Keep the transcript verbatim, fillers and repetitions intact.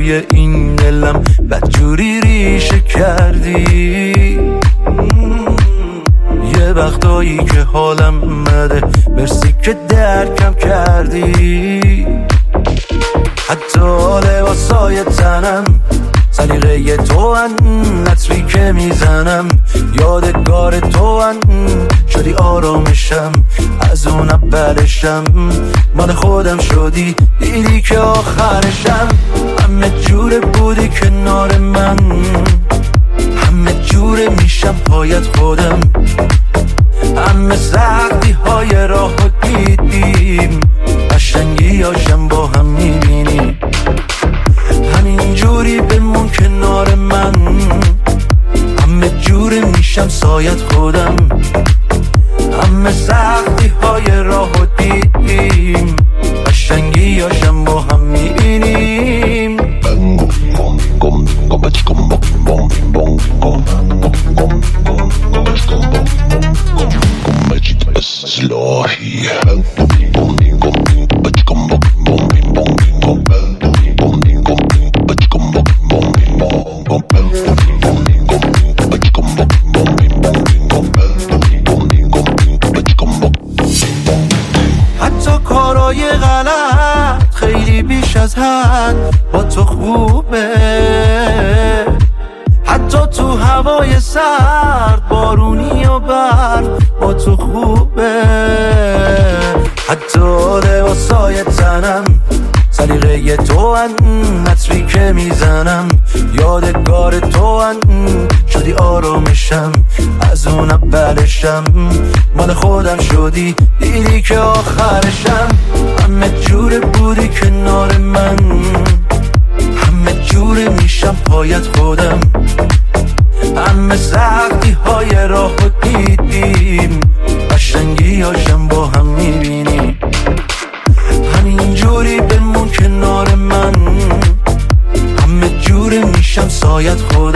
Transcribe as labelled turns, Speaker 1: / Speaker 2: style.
Speaker 1: توی این دلم بدجوری ریشه کردی. یه وقتایی که حالم مده برسی که درکم کردی. حتی لباسای تنم سلیقه تو ان، نطری که میزنم یادگار تو ان. شدی آرامشم از اون اولشم، مال خودم شدی دیدی که آخرشم. همه جوره بودی کنار من، همه جوره میشم پایت خودم. همه سختی های راه رو دیدیم، قشنگی هاشم با هم میبینیم. همین جوری بمون کنار من، همه جوره میشم سایت خودم. همه سختی های راه رو دیدیم، قشنگی هاشم با هم میبینیم. حتی کارای غلط خیلی بیش از حد با تو خوبه. حتی تو هوای سرد بارونی و برف با تو خوبه. حتی لباسای تنم سلیقه تو ان، نطری که میزنم یادگار تو ان. شدی آرامشم از اون اولشم، مال خودم شدی دیدی که آخرشم. همه جوره بودی کنار من، همه جوره میشم پایت خودم. همه سختی های راه رو دیدیم، قشنگی هاشم با هم میبینیم. همین جوری بمون کنار من، همه جوره میشم سایت خودم.